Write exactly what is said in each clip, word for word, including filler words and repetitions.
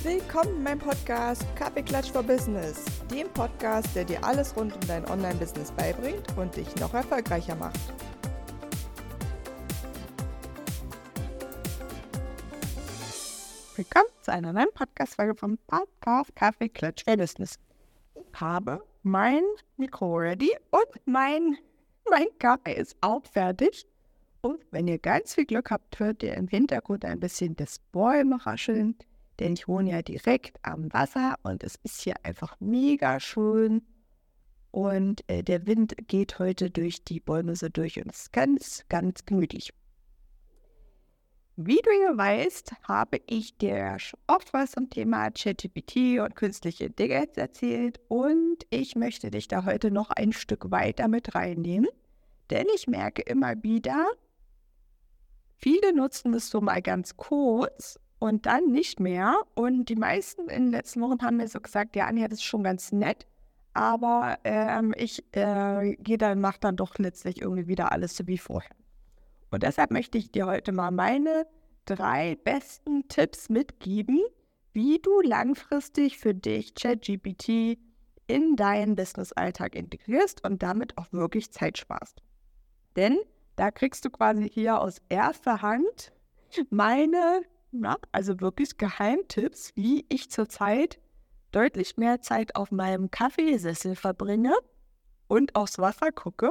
Willkommen in meinem Podcast Kaffeeklatsch for Business, dem Podcast, der dir alles rund um dein Online-Business beibringt und dich noch erfolgreicher macht. Willkommen zu einer neuen Podcast-Folge vom Podcast Kaffeeklatsch for Business. Ich habe mein Mikro ready und mein, mein Kaffee ist auch fertig. Und wenn ihr ganz viel Glück habt, hört ihr im Hintergrund ein bisschen das Bäume rascheln. Denn ich wohne ja direkt am Wasser und es ist hier einfach mega schön. Und äh, der Wind geht heute durch die Bäume so durch und es ist ganz, ganz gemütlich. Wie du ja weißt, habe ich dir schon oft was zum Thema ChatGPT und künstliche Intelligenz erzählt. Und ich möchte dich da heute noch ein Stück weiter mit reinnehmen. Denn ich merke immer wieder, viele nutzen es so mal ganz kurz und dann nicht mehr. Und die meisten in den letzten Wochen haben mir so gesagt, ja, Anja, das ist schon ganz nett. Aber ähm, ich äh, gehe dann, mache dann doch letztlich irgendwie wieder alles so wie vorher. Und deshalb möchte ich dir heute mal meine drei besten Tipps mitgeben, wie du langfristig für dich ChatGPT in deinen Business-Alltag integrierst und damit auch wirklich Zeit sparst. Denn da kriegst du quasi hier aus erster Hand meine, na, also wirklich Geheimtipps, wie ich zurzeit deutlich mehr Zeit auf meinem Kaffeesessel verbringe und aufs Wasser gucke,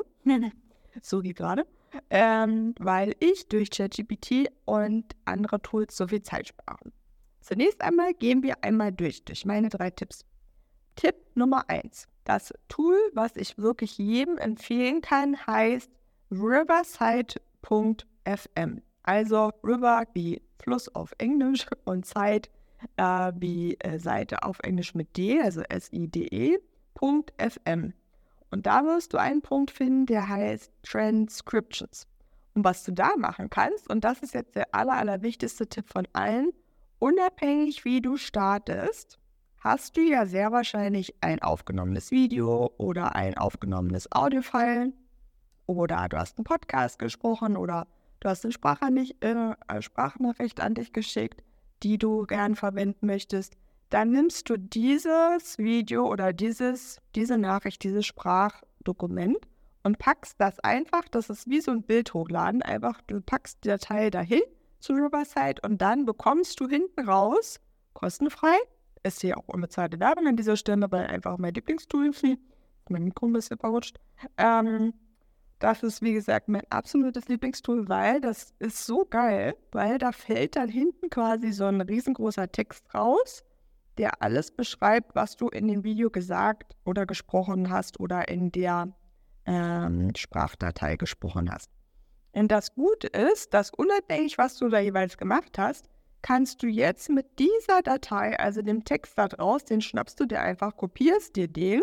so wie gerade, ähm, weil ich durch ChatGPT und andere Tools so viel Zeit spare. Zunächst einmal gehen wir einmal durch, durch meine drei Tipps. Tipp Nummer eins. Das Tool, was ich wirklich jedem empfehlen kann, heißt riverside punkt f m. Also River wie Fluss auf Englisch und Side äh, wie äh, Seite auf Englisch mit D, also S I D E, Punkt F M. Und da wirst du einen Punkt finden, der heißt Transcriptions. Und was du da machen kannst, und das ist jetzt der aller, allerwichtigste Tipp von allen, unabhängig wie du startest, hast du ja sehr wahrscheinlich ein aufgenommenes Video oder ein aufgenommenes Audiofile oder du hast einen Podcast gesprochen oder du hast eine Sprachnachricht, äh, Sprachnachricht an dich geschickt, die du gern verwenden möchtest. Dann nimmst du dieses Video oder dieses, diese Nachricht, dieses Sprachdokument und packst das einfach, das ist wie so ein Bild hochladen, einfach du packst die Datei dahin zu Riverside und dann bekommst du hinten raus, kostenfrei, ist hier auch unbezahlte Werbung an dieser Stelle, weil einfach mein Lieblingstool ist, mein Mikro ein bisschen verrutscht, ähm, das ist, wie gesagt, mein absolutes Lieblingstool, weil das ist so geil, weil da fällt dann hinten quasi so ein riesengroßer Text raus, der alles beschreibt, was du in dem Video gesagt oder gesprochen hast oder in der ähm, Sprachdatei gesprochen hast. Und das Gute ist, dass unabhängig, was du da jeweils gemacht hast, kannst du jetzt mit dieser Datei, also dem Text da draus, den schnappst du dir einfach, kopierst dir den,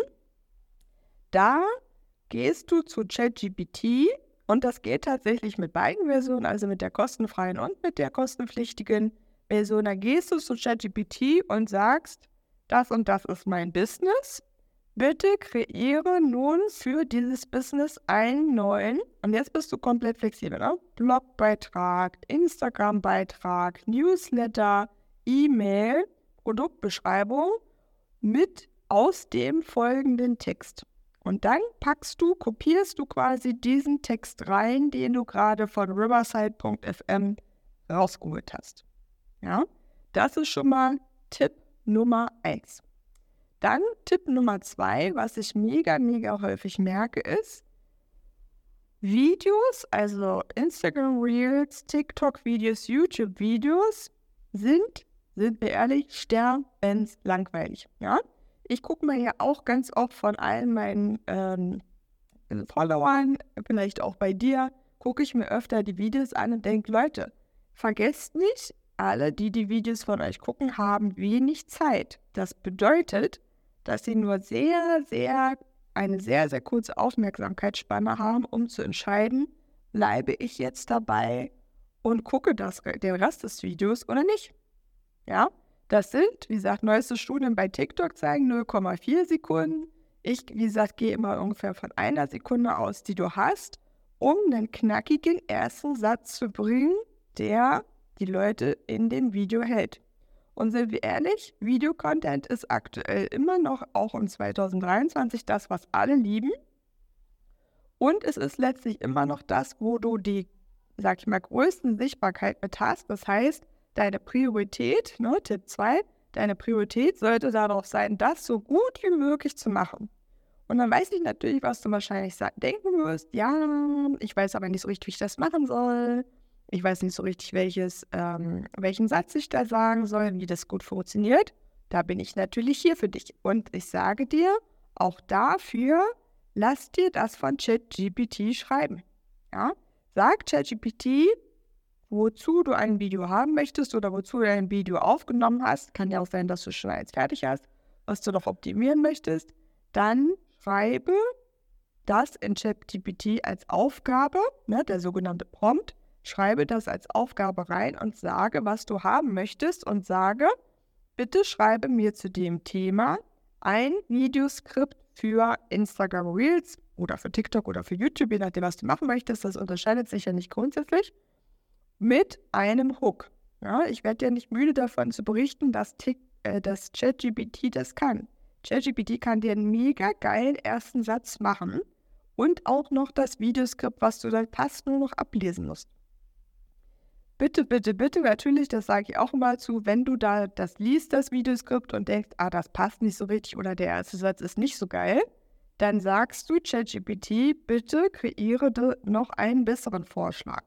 da gehst du zu ChatGPT und das geht tatsächlich mit beiden Versionen, also mit der kostenfreien und mit der kostenpflichtigen Version. Da gehst du zu ChatGPT und sagst, das und das ist mein Business. Bitte kreiere nun für dieses Business einen neuen, und jetzt bist du komplett flexibel, ne? Blogbeitrag, Instagram-Beitrag, Newsletter, E-Mail, Produktbeschreibung mit aus dem folgenden Text. Und dann packst du, kopierst du quasi diesen Text rein, den du gerade von riverside punkt f m rausgeholt hast. Ja, das ist schon mal Tipp Nummer eins. Dann Tipp Nummer zwei, was ich mega, mega häufig merke, ist, Videos, also Instagram Reels, TikTok-Videos, YouTube-Videos sind, sind wir ehrlich, sterbenslangweilig. Ja? Ich gucke mir ja auch ganz oft von allen meinen ähm, Followern, vielleicht auch bei dir, gucke ich mir öfter die Videos an und denke, Leute, vergesst nicht, alle, die die Videos von euch gucken, haben wenig Zeit. Das bedeutet, dass sie nur sehr, sehr, eine sehr, sehr kurze Aufmerksamkeitsspanne haben, um zu entscheiden, bleibe ich jetzt dabei und gucke das, den Rest des Videos oder nicht. Ja? Das sind, wie gesagt, neueste Studien bei TikTok zeigen null Komma vier Sekunden. Ich, wie gesagt, gehe immer ungefähr von einer Sekunde aus, die du hast, um einen knackigen ersten Satz zu bringen, der die Leute in dem Video hält. Und sind wir ehrlich, Videocontent ist aktuell immer noch, auch im zwanzig dreiundzwanzig, das, was alle lieben. Und es ist letztlich immer noch das, wo du die, sag ich mal, größten Sichtbarkeit mit hast. Das heißt, deine Priorität, ne, Tipp zwei, deine Priorität sollte darauf sein, das so gut wie möglich zu machen. Und dann weiß ich natürlich, was du wahrscheinlich denken wirst. Ja, ich weiß aber nicht so richtig, wie ich das machen soll. Ich weiß nicht so richtig, welches, ähm, welchen Satz ich da sagen soll, wie das gut funktioniert. Da bin ich natürlich hier für dich. Und ich sage dir, auch dafür, lass dir das von ChatGPT schreiben. Ja? Sag ChatGPT, wozu du ein Video haben möchtest oder wozu du ein Video aufgenommen hast. Kann ja auch sein, dass du schon eins fertig hast, was du noch optimieren möchtest. Dann schreibe das in ChatGPT als Aufgabe, ne, der sogenannte Prompt. Schreibe das als Aufgabe rein und sage, was du haben möchtest und sage, bitte schreibe mir zu dem Thema ein Videoskript für Instagram Reels oder für TikTok oder für YouTube, je nachdem, was du machen möchtest. Das unterscheidet sich ja nicht grundsätzlich, mit einem Hook. Ja, ich werde ja nicht müde davon zu berichten, dass, Tik, äh, dass ChatGPT das kann. ChatGPT kann dir einen mega geilen ersten Satz machen und auch noch das Videoskript, was du dann fast nur noch ablesen musst. Bitte, bitte, bitte, natürlich, das sage ich auch immer zu, wenn du da das liest, das Videoskript und denkst, ah, das passt nicht so richtig oder der erste Satz ist nicht so geil, dann sagst du ChatGPT, bitte kreiere noch einen besseren Vorschlag.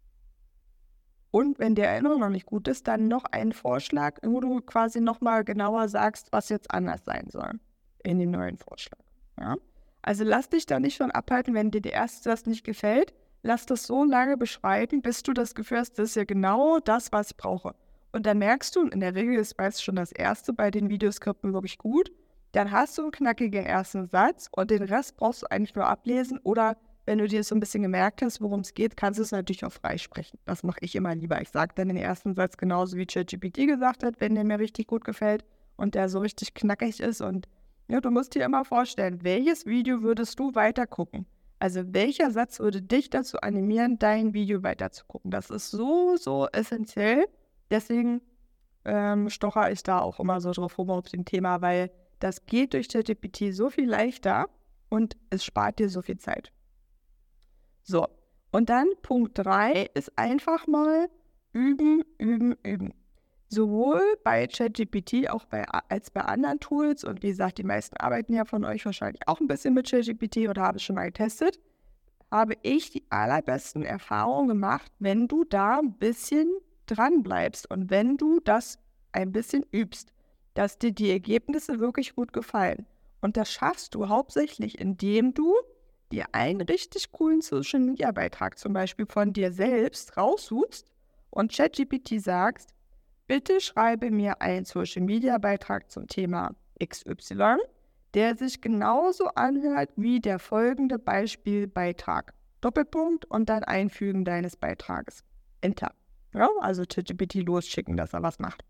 Und wenn der Erinnerung noch nicht gut ist, dann noch einen Vorschlag, wo du quasi nochmal genauer sagst, was jetzt anders sein soll in dem neuen Vorschlag. Ja? Also lass dich da nicht von abhalten, wenn dir der erste Satz nicht gefällt. Lass das so lange beschreiben, bis du das Gefühl hast, das ist ja genau das, was ich brauche. Und dann merkst du, in der Regel ist meist schon das erste bei den Videoskripten wirklich gut, dann hast du einen knackigen ersten Satz und den Rest brauchst du eigentlich nur ablesen oder wenn du dir so ein bisschen gemerkt hast, worum es geht, kannst du es natürlich auch freisprechen. Das mache ich immer lieber. Ich sage dann den ersten Satz genauso wie ChatGPT gesagt hat, wenn der mir richtig gut gefällt und der so richtig knackig ist. Und ja, du musst dir immer vorstellen, welches Video würdest du weiter gucken? Also welcher Satz würde dich dazu animieren, dein Video weiterzugucken? Das ist so, so essentiell. Deswegen ähm, stocher ich da auch immer so drauf rum auf dem Thema, weil das geht durch ChatGPT so viel leichter und es spart dir so viel Zeit. So, und dann Punkt drei ist einfach mal üben, üben, üben. Sowohl bei ChatGPT auch bei, als bei anderen Tools. Und wie gesagt, die meisten arbeiten ja von euch wahrscheinlich auch ein bisschen mit ChatGPT oder haben es schon mal getestet. Habe ich die allerbesten Erfahrungen gemacht, wenn du da ein bisschen dran bleibst und wenn du das ein bisschen übst, dass dir die Ergebnisse wirklich gut gefallen. Und das schaffst du hauptsächlich, indem du dir einen richtig coolen Social-Media-Beitrag zum Beispiel von dir selbst raussuchst und ChatGPT sagst, bitte schreibe mir einen Social-Media-Beitrag zum Thema X Y, der sich genauso anhört wie der folgende Beispielbeitrag. Doppelpunkt und dann Einfügen deines Beitrages. Enter. Ja, also ChatGPT losschicken, dass er was macht.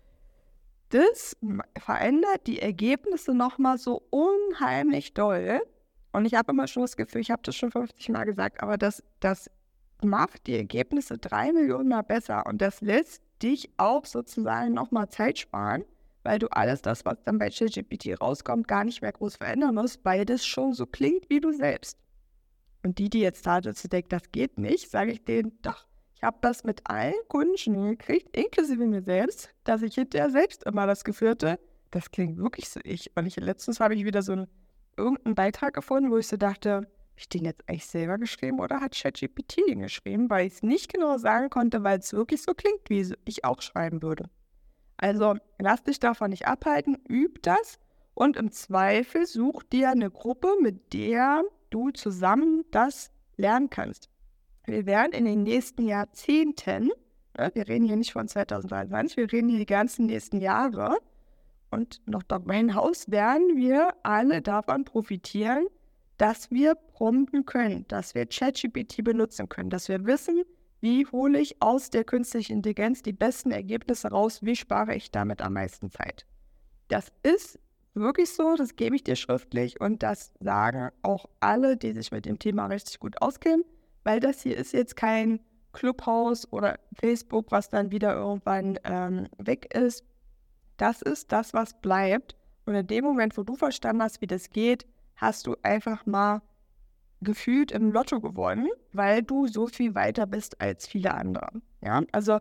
Das verändert die Ergebnisse nochmal so unheimlich doll. Und ich habe immer schon das Gefühl, ich habe das schon fünfzig Mal gesagt, aber das, das macht die Ergebnisse drei Millionen Mal besser. Und das lässt dich auch sozusagen nochmal Zeit sparen, weil du alles das, was dann bei ChatGPT rauskommt, gar nicht mehr groß verändern musst, weil das schon so klingt wie du selbst. Und die, die jetzt da sitzen, denken, das geht nicht, sage ich denen, doch, ich habe das mit allen Kunden schon hingekriegt, inklusive mir selbst, dass ich hinterher selbst immer das Gefühl hatte, das klingt wirklich so ich. Und ich, letztens habe ich wieder so einen, irgendeinen Beitrag gefunden, wo ich so dachte, habe ich den jetzt eigentlich selber geschrieben oder hat ChatGPT den geschrieben, weil ich es nicht genau sagen konnte, weil es wirklich so klingt, wie ich auch schreiben würde. Also lass dich davon nicht abhalten, üb das und im Zweifel such dir eine Gruppe, mit der du zusammen das lernen kannst. Wir werden in den nächsten Jahrzehnten, ne, wir reden hier nicht von zwanzig dreiundzwanzig, wir reden hier die ganzen nächsten Jahre und noch darüber hinaus werden wir alle davon profitieren, dass wir prompten können, dass wir ChatGPT benutzen können, dass wir wissen, wie hole ich aus der künstlichen Intelligenz die besten Ergebnisse raus, wie spare ich damit am meisten Zeit. Das ist wirklich so, das gebe ich dir schriftlich und das sagen auch alle, die sich mit dem Thema richtig gut auskennen, weil das hier ist jetzt kein Clubhouse oder Facebook, was dann wieder irgendwann ähm, weg ist, das ist das, was bleibt. Und in dem Moment, wo du verstanden hast, wie das geht, hast du einfach mal gefühlt im Lotto gewonnen, weil du so viel weiter bist als viele andere. Ja, also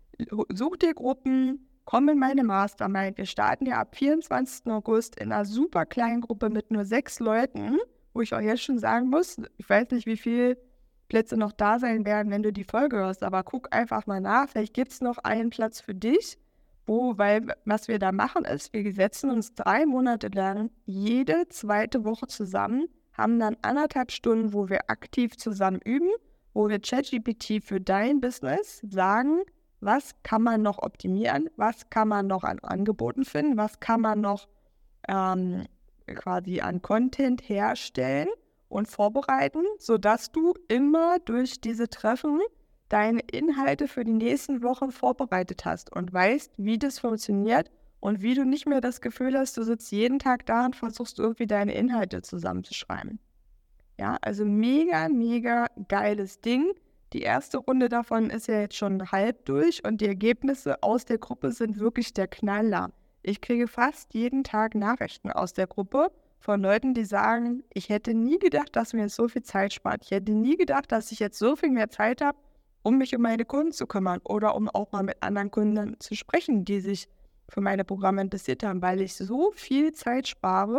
such dir Gruppen, komm in meine Mastermind. Wir starten ja ab vierundzwanzigsten August in einer super kleinen Gruppe mit nur sechs Leuten, wo ich auch jetzt schon sagen muss, ich weiß nicht, wie viele Plätze noch da sein werden, wenn du die Folge hörst, aber guck einfach mal nach, vielleicht gibt es noch einen Platz für dich, wo, weil was wir da machen ist, wir setzen uns drei Monate lang jede zweite Woche zusammen, haben dann anderthalb Stunden, wo wir aktiv zusammen üben, wo wir ChatGPT für dein Business sagen, was kann man noch optimieren, was kann man noch an Angeboten finden, was kann man noch ähm, quasi an Content herstellen und vorbereiten, sodass du immer durch diese Treffen deine Inhalte für die nächsten Wochen vorbereitet hast und weißt, wie das funktioniert und wie du nicht mehr das Gefühl hast, du sitzt jeden Tag da und versuchst irgendwie deine Inhalte zusammenzuschreiben. Ja, also mega, mega geiles Ding. Die erste Runde davon ist ja jetzt schon halb durch und die Ergebnisse aus der Gruppe sind wirklich der Knaller. Ich kriege fast jeden Tag Nachrichten aus der Gruppe von Leuten, die sagen, ich hätte nie gedacht, dass mir jetzt so viel Zeit spart. Ich hätte nie gedacht, dass ich jetzt so viel mehr Zeit habe, um mich um meine Kunden zu kümmern oder um auch mal mit anderen Kunden zu sprechen, die sich für meine Programme interessiert haben, weil ich so viel Zeit spare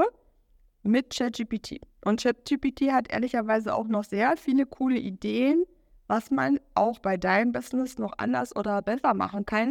mit ChatGPT. Und ChatGPT hat ehrlicherweise auch noch sehr viele coole Ideen, was man auch bei deinem Business noch anders oder besser machen kann,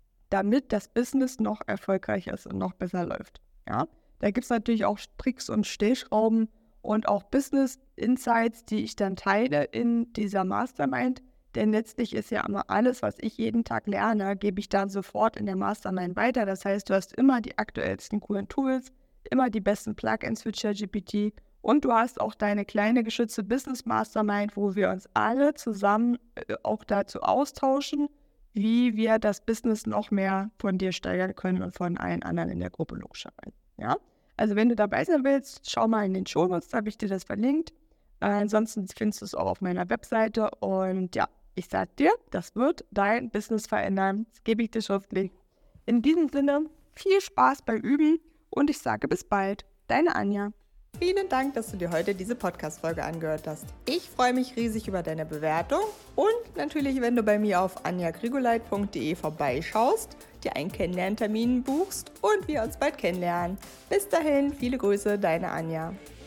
damit das Business noch erfolgreicher ist und noch besser läuft. Ja? Da gibt es natürlich auch Tricks und Stellschrauben und auch Business Insights, die ich dann teile in dieser Mastermind. Denn letztlich ist ja immer alles, was ich jeden Tag lerne, gebe ich dann sofort in der Mastermind weiter. Das heißt, du hast immer die aktuellsten coolen Tools, immer die besten Plugins für ChatGPT und du hast auch deine kleine geschützte Business Mastermind, wo wir uns alle zusammen äh, auch dazu austauschen, wie wir das Business noch mehr von dir steigern können und von allen anderen in der Gruppe logischerweise. Ja? Also wenn du dabei sein willst, schau mal in den Shownotes, da habe ich dir das verlinkt. Äh, ansonsten findest du es auch auf meiner Webseite und ja, ich sag dir, das wird dein Business verändern. Das gebe ich dir schriftlich. In diesem Sinne, viel Spaß beim Üben und ich sage bis bald. Deine Anja. Vielen Dank, dass du dir heute diese Podcast-Folge angehört hast. Ich freue mich riesig über deine Bewertung und natürlich, wenn du bei mir auf anja grigoleit punkt de vorbeischaust, dir einen Kennenlerntermin buchst und wir uns bald kennenlernen. Bis dahin, viele Grüße, deine Anja.